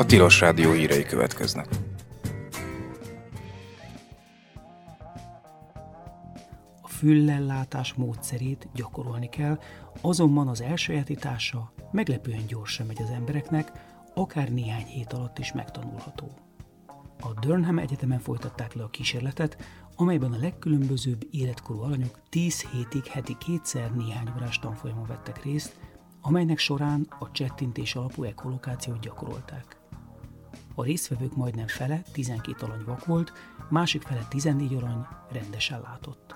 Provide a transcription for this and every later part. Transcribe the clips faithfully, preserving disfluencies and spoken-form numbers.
Tilos Rádió hírei következnek. A füllellátás módszerét gyakorolni kell, azonban az elsajátítása meglepően gyorsan megy az embereknek, akár néhány hét alatt is megtanulható. A Durham Egyetemen folytatták le a kísérletet, amelyben a legkülönbözőbb életkorú alanyok tíz hétig heti kétszer néhány órás tanfolyamon vettek részt, amelynek során a csettintés alapú echolokációt gyakorolták. A résztvevők majdnem fele, tizenkét alany vak volt, másik fele tizennégy alany rendesen látott.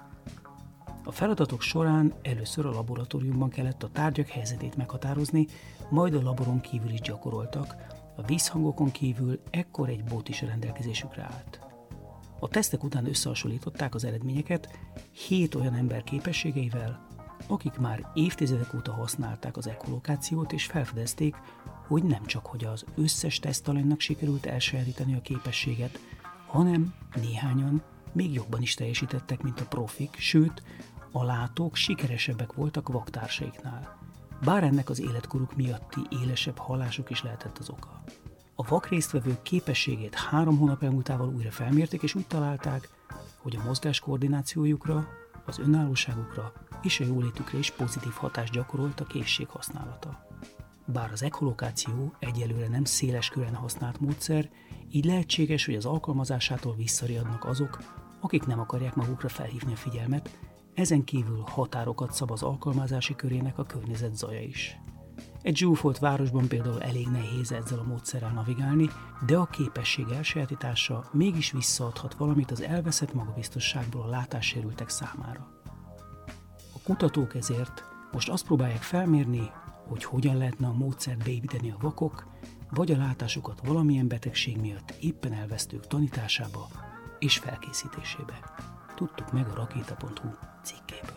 A feladatok során először a laboratóriumban kellett a tárgyak helyzetét meghatározni, majd a laboron kívül is gyakoroltak, a vízhangokon kívül ekkor egy bot is a rendelkezésükre állt. A tesztek után összehasonlították az eredményeket hét olyan ember képességeivel, akik már évtizedek óta használták az echolokációt, és felfedezték, hogy nem csak hogy az összes tesztalanynak sikerült elsajátítani a képességet, hanem néhányan még jobban is teljesítettek, mint a profik, sőt, a látók sikeresebbek voltak vaktársaiknál. Bár ennek az életkoruk miatti élesebb hallásuk is lehetett az oka. A vak résztvevők képességét három hónap elmúltával újra felmérték, és úgy találták, hogy a mozgás koordinációjukra, az önállóságukra és a jólétükre is pozitív hatást gyakorolt a készség használata. Bár az echolokáció egyelőre nem széles körben használt módszer, így lehetséges, hogy az alkalmazásától visszariadnak azok, akik nem akarják magukra felhívni a figyelmet, ezen kívül határokat szab az alkalmazási körének a környezet zaja is. Egy zsúfolt városban például elég nehéz ezzel a módszerrel navigálni, de a képesség elsajátítása mégis visszaadhat valamit az elveszett magabiztosságból a látássérültek számára. A kutatók ezért most azt próbálják felmérni, hogy hogyan lehetne a módszert beépíteni a vakok, vagy a látásukat valamilyen betegség miatt éppen elvesztők tanításába és felkészítésébe. Tudtuk meg a rakéta pont hu cikkéből.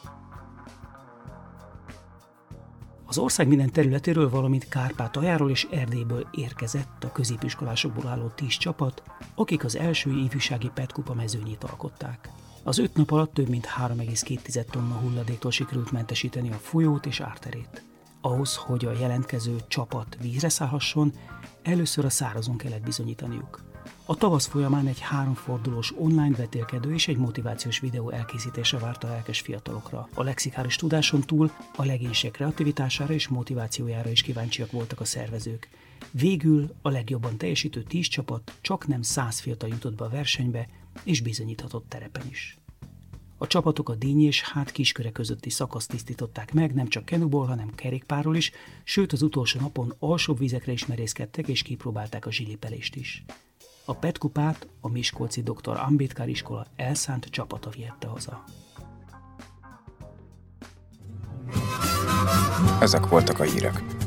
Az ország minden területéről, valamint Kárpátaljáról és Erdélyből érkezett a középiskolásokból álló tíz csapat, akik az első ifjúsági petkupa mezőnyét alkották. Az öt nap alatt több mint három egész két tonna hulladéktól sikerült mentesíteni a folyót és árterét. Ahhoz, hogy a jelentkező csapat vízre szállhasson, először a szárazon kellett bizonyítaniuk. A tavasz folyamán egy háromfordulós online vetélkedő és egy motivációs videó elkészítése várta a lelkes fiatalokra. A lexikális tudáson túl a legénység kreativitására és motivációjára is kíváncsiak voltak a szervezők. Végül a legjobban teljesítő tíz csapat csaknem száz fiatal jutott be a versenybe, és bizonyíthatott terepen is. A csapatok a Díny és Hát Kisköre közötti szakaszt tisztították meg, nem csak kenuból, hanem kerékpárról is, sőt az utolsó napon alsóbb vizekre is merészkedtek és kipróbálták a zsilipelést is. A petkupát a miskolci doktor Ambedkar iskola elszánt csapata vihette haza. Ezek voltak a hírek.